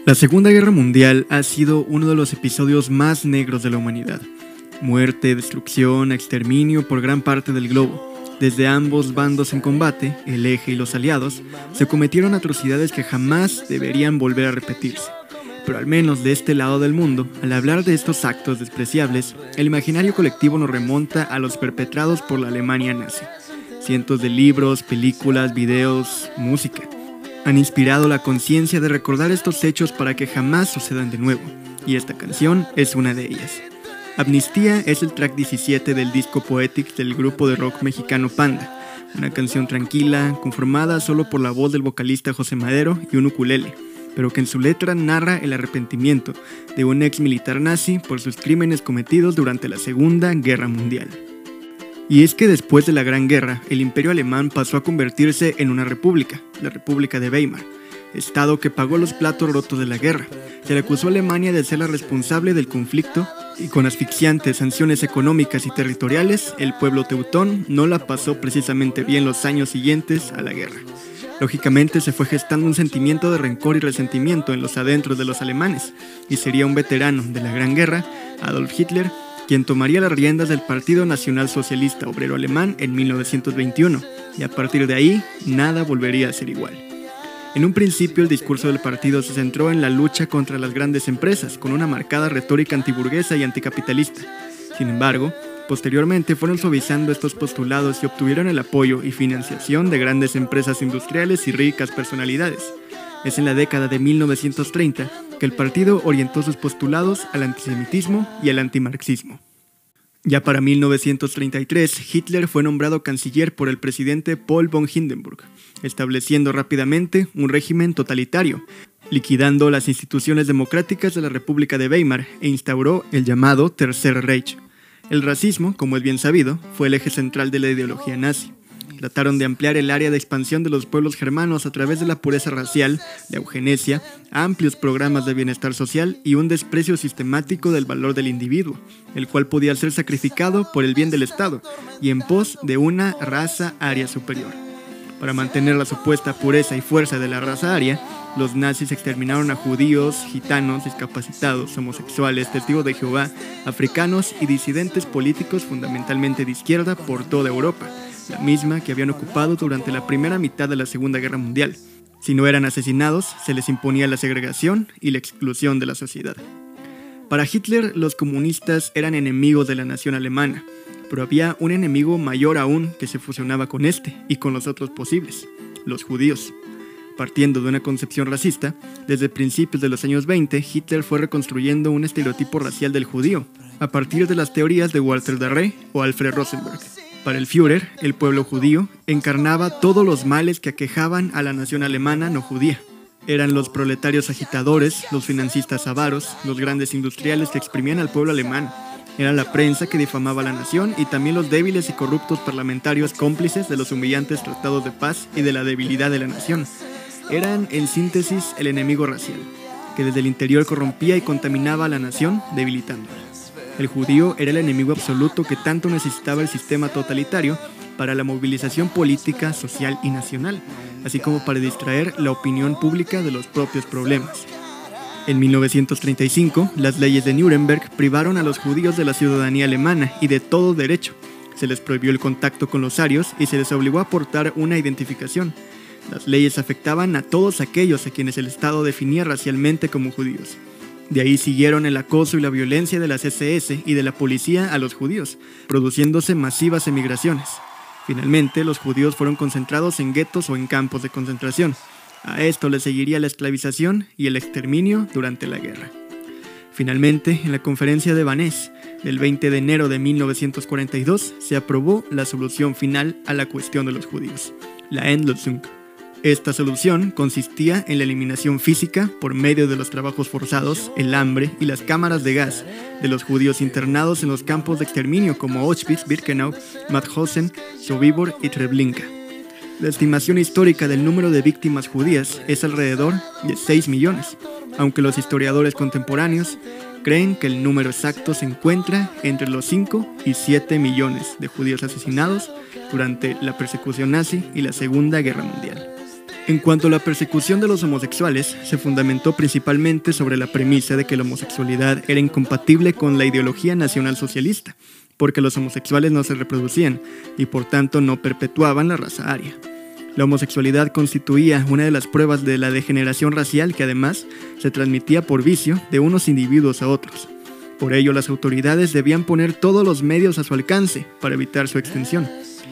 La Segunda Guerra Mundial ha sido uno de los episodios más negros de la humanidad. Muerte, destrucción, exterminio por gran parte del globo. Desde ambos bandos en combate, el Eje y los aliados, se cometieron atrocidades que jamás deberían volver a repetirse. Pero al menos de este lado del mundo, al hablar de estos actos despreciables, el imaginario colectivo nos remonta a los perpetrados por la Alemania nazi. Cientos de libros, películas, videos, música han inspirado la conciencia de recordar estos hechos para que jamás sucedan de nuevo, y esta canción es una de ellas. Amnistía es el track 17 del disco Poetics del grupo de rock mexicano Panda, una canción tranquila, conformada solo por la voz del vocalista José Madero y un ukulele, pero que en su letra narra el arrepentimiento de un ex militar nazi por sus crímenes cometidos durante la Segunda Guerra Mundial. Y es que después de la Gran Guerra, el Imperio Alemán pasó a convertirse en una república, la República de Weimar, estado que pagó los platos rotos de la guerra. Se le acusó a Alemania de ser la responsable del conflicto y con asfixiantes sanciones económicas y territoriales, el pueblo teutón no la pasó precisamente bien los años siguientes a la guerra. Lógicamente se fue gestando un sentimiento de rencor y resentimiento en los adentros de los alemanes, y sería un veterano de la Gran Guerra, Adolf Hitler, quien tomaría las riendas del Partido Nacional Socialista Obrero Alemán en 1921, y a partir de ahí, nada volvería a ser igual. En un principio, el discurso del partido se centró en la lucha contra las grandes empresas, con una marcada retórica antiburguesa y anticapitalista. Sin embargo, posteriormente fueron suavizando estos postulados y obtuvieron el apoyo y financiación de grandes empresas industriales y ricas personalidades. Es en la década de 1930 que el partido orientó sus postulados al antisemitismo y al antimarxismo. Ya para 1933, Hitler fue nombrado canciller por el presidente Paul von Hindenburg, estableciendo rápidamente un régimen totalitario, liquidando las instituciones democráticas de la República de Weimar e instauró el llamado Tercer Reich. El racismo, como es bien sabido, fue el eje central de la ideología nazi. Trataron de ampliar el área de expansión de los pueblos germanos a través de la pureza racial, la eugenesia, amplios programas de bienestar social y un desprecio sistemático del valor del individuo, el cual podía ser sacrificado por el bien del Estado y en pos de una raza aria superior. Para mantener la supuesta pureza y fuerza de la raza aria, los nazis exterminaron a judíos, gitanos, discapacitados, homosexuales, testigos de Jehová, africanos y disidentes políticos fundamentalmente de izquierda por toda Europa, la misma que habían ocupado durante la primera mitad de la Segunda Guerra Mundial. Si no eran asesinados, se les imponía la segregación y la exclusión de la sociedad. Para Hitler, los comunistas eran enemigos de la nación alemana, pero había un enemigo mayor aún que se fusionaba con este y con los otros posibles, los judíos. Partiendo de una concepción racista, desde principios de los años 20, Hitler fue reconstruyendo un estereotipo racial del judío, a partir de las teorías de Walter Darré o Alfred Rosenberg. Para el Führer, el pueblo judío encarnaba todos los males que aquejaban a la nación alemana no judía. Eran los proletarios agitadores, los financistas avaros, los grandes industriales que exprimían al pueblo alemán. Era la prensa que difamaba a la nación y también los débiles y corruptos parlamentarios cómplices de los humillantes tratados de paz y de la debilidad de la nación. Eran, en síntesis, el enemigo racial, que desde el interior corrompía y contaminaba a la nación, debilitándola. El judío era el enemigo absoluto que tanto necesitaba el sistema totalitario para la movilización política, social y nacional, así como para distraer la opinión pública de los propios problemas. En 1935, las leyes de Nuremberg privaron a los judíos de la ciudadanía alemana y de todo derecho. Se les prohibió el contacto con los arios y se les obligó a portar una identificación. Las leyes afectaban a todos aquellos a quienes el Estado definía racialmente como judíos. De ahí siguieron el acoso y la violencia de las SS y de la policía a los judíos, produciéndose masivas emigraciones. Finalmente, los judíos fueron concentrados en guetos o en campos de concentración. A esto le seguiría la esclavización y el exterminio durante la guerra. Finalmente, en la conferencia de Vannes, del 20 de enero de 1942, se aprobó la solución final a la cuestión de los judíos, la Endlösung. Esta solución consistía en la eliminación física por medio de los trabajos forzados, el hambre y las cámaras de gas de los judíos internados en los campos de exterminio como Auschwitz, Birkenau, Mauthausen, Sobibor y Treblinka. La estimación histórica del número de víctimas judías es alrededor de 6 millones, aunque los historiadores contemporáneos creen que el número exacto se encuentra entre los 5 y 7 millones de judíos asesinados durante la persecución nazi y la Segunda Guerra Mundial. En cuanto a la persecución de los homosexuales, se fundamentó principalmente sobre la premisa de que la homosexualidad era incompatible con la ideología nacionalsocialista, porque los homosexuales no se reproducían y por tanto no perpetuaban la raza aria. La homosexualidad constituía una de las pruebas de la degeneración racial que además se transmitía por vicio de unos individuos a otros. Por ello, las autoridades debían poner todos los medios a su alcance para evitar su extensión.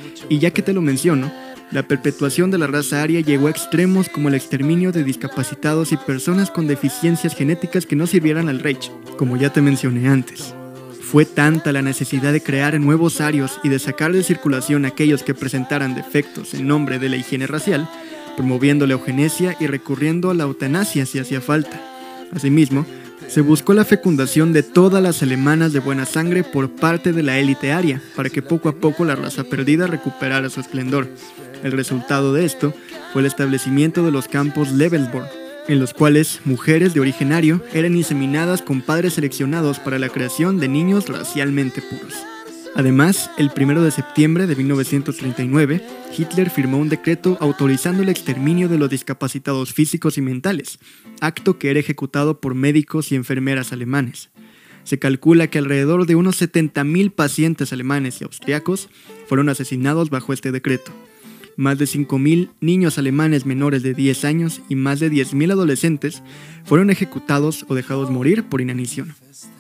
Y ya que te lo menciono, la perpetuación de la raza aria llegó a extremos como el exterminio de discapacitados y personas con deficiencias genéticas que no sirvieran al Reich, como ya te mencioné antes. Fue tanta la necesidad de crear nuevos arios y de sacar de circulación aquellos que presentaran defectos en nombre de la higiene racial, promoviendo la eugenesia y recurriendo a la eutanasia si hacía falta. Asimismo, se buscó la fecundación de todas las alemanas de buena sangre por parte de la élite aria, para que poco a poco la raza perdida recuperara su esplendor. El resultado de esto fue el establecimiento de los campos Lebensborn, en los cuales mujeres de origen ario eran inseminadas con padres seleccionados para la creación de niños racialmente puros. Además, el 1 de septiembre de 1939, Hitler firmó un decreto autorizando el exterminio de los discapacitados físicos y mentales, acto que era ejecutado por médicos y enfermeras alemanes. Se calcula que alrededor de unos 70.000 pacientes alemanes y austriacos fueron asesinados bajo este decreto. Más de 5.000 niños alemanes menores de 10 años y más de 10.000 adolescentes fueron ejecutados o dejados morir por inanición.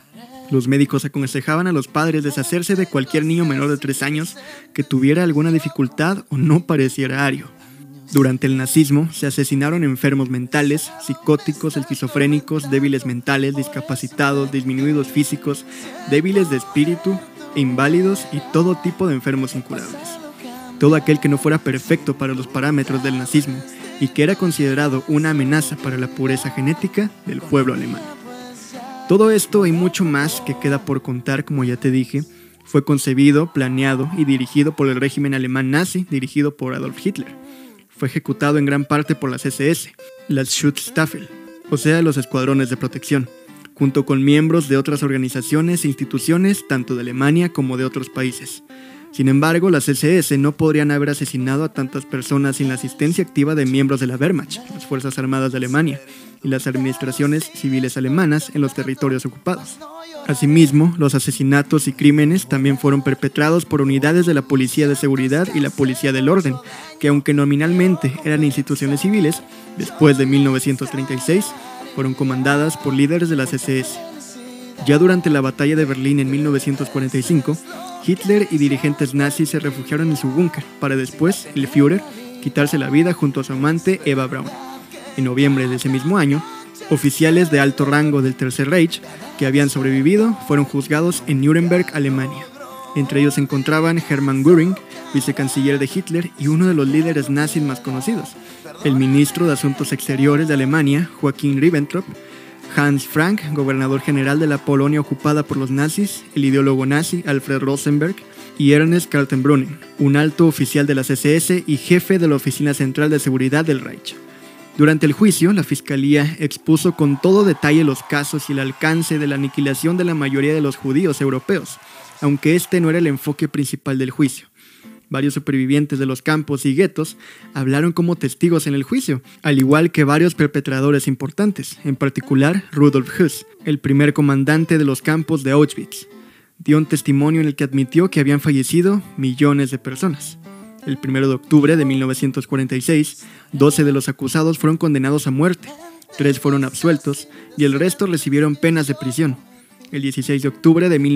Los médicos aconsejaban a los padres deshacerse de cualquier niño menor de 3 años que tuviera alguna dificultad o no pareciera ario. Durante el nazismo se asesinaron enfermos mentales, psicóticos, esquizofrénicos, débiles mentales, discapacitados, disminuidos físicos, débiles de espíritu, inválidos y todo tipo de enfermos incurables. Todo aquel que no fuera perfecto para los parámetros del nazismo y que era considerado una amenaza para la pureza genética del pueblo alemán. Todo esto y mucho más que queda por contar, como ya te dije, fue concebido, planeado y dirigido por el régimen alemán nazi dirigido por Adolf Hitler. Fue ejecutado en gran parte por las SS, las Schutzstaffel, o sea, los escuadrones de protección, junto con miembros de otras organizaciones e instituciones tanto de Alemania como de otros países. Sin embargo, las SS no podrían haber asesinado a tantas personas sin la asistencia activa de miembros de la Wehrmacht, las Fuerzas Armadas de Alemania, y las administraciones civiles alemanas en los territorios ocupados. Asimismo, los asesinatos y crímenes también fueron perpetrados por unidades de la Policía de Seguridad y la Policía del Orden, que aunque nominalmente eran instituciones civiles, después de 1936, fueron comandadas por líderes de las SS. Ya durante la batalla de Berlín en 1945, Hitler y dirigentes nazis se refugiaron en su búnker, para después, el Führer, quitarse la vida junto a su amante Eva Braun. En noviembre de ese mismo año, oficiales de alto rango del Tercer Reich que habían sobrevivido fueron juzgados en Nuremberg, Alemania. Entre ellos se encontraban Hermann Göring, vicecanciller de Hitler y uno de los líderes nazis más conocidos, el ministro de Asuntos Exteriores de Alemania, Joachim Ribbentrop, Hans Frank, gobernador general de la Polonia ocupada por los nazis, el ideólogo nazi Alfred Rosenberg y Ernest Kaltenbrunner, un alto oficial de las SS y jefe de la Oficina Central de Seguridad del Reich. Durante el juicio, la fiscalía expuso con todo detalle los casos y el alcance de la aniquilación de la mayoría de los judíos europeos, aunque este no era el enfoque principal del juicio. Varios supervivientes de los campos y guetos hablaron como testigos en el juicio, al igual que varios perpetradores importantes, en particular Rudolf Höss, el primer comandante de los campos de Auschwitz. Dio un testimonio en el que admitió que habían fallecido millones de personas. El 1 de octubre de 1946, 12 de los acusados fueron condenados a muerte, 3 fueron absueltos y el resto recibieron penas de prisión. El 16 de octubre de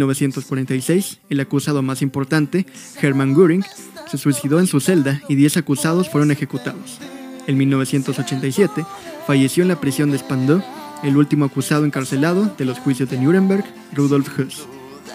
1946, el acusado más importante, Hermann Göring, se suicidó en su celda y 10 acusados fueron ejecutados. En 1987, falleció en la prisión de Spandau el último acusado encarcelado de los juicios de Nuremberg, Rudolf Höss.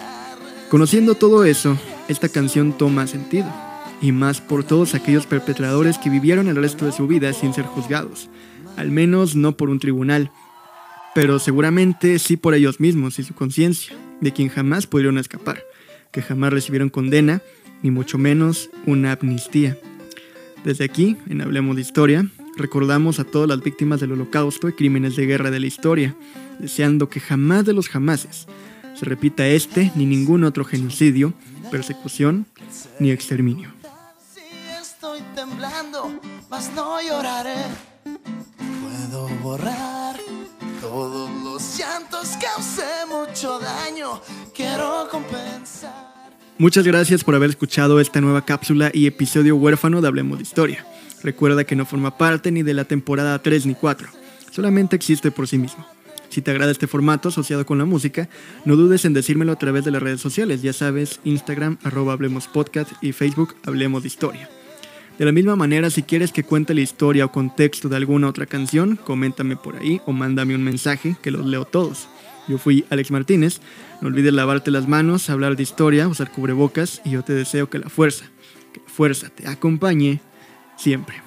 Conociendo todo eso, esta canción toma sentido, y más por todos aquellos perpetradores que vivieron el resto de su vida sin ser juzgados, al menos no por un tribunal, pero seguramente sí por ellos mismos y su conciencia, de quien jamás pudieron escapar, que jamás recibieron condena, ni mucho menos una amnistía. Desde aquí, en Hablemos de Historia, recordamos a todas las víctimas del Holocausto y crímenes de guerra de la historia, deseando que jamás de los jamases se repita este ni ningún otro genocidio, persecución ni exterminio. Estoy temblando, mas no lloraré. Puedo borrar todos los llantos, causé mucho daño, quiero compensar. Muchas gracias por haber escuchado esta nueva cápsula y episodio huérfano de Hablemos de Historia. Recuerda que no forma parte ni de la temporada 3 ni 4, solamente existe por sí mismo. Si te agrada este formato asociado con la música, no dudes en decírmelo a través de las redes sociales, ya sabes, Instagram, @HablemosPodcast y Facebook, Hablemos de Historia. De la misma manera, si quieres que cuente la historia o contexto de alguna otra canción, coméntame por ahí o mándame un mensaje que los leo todos. Yo fui Alex Martínez, no olvides lavarte las manos, hablar de historia, usar cubrebocas y yo te deseo que la fuerza te acompañe siempre.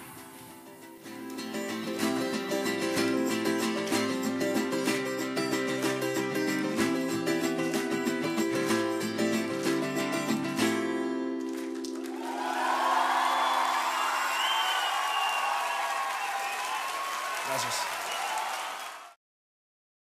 Gracias.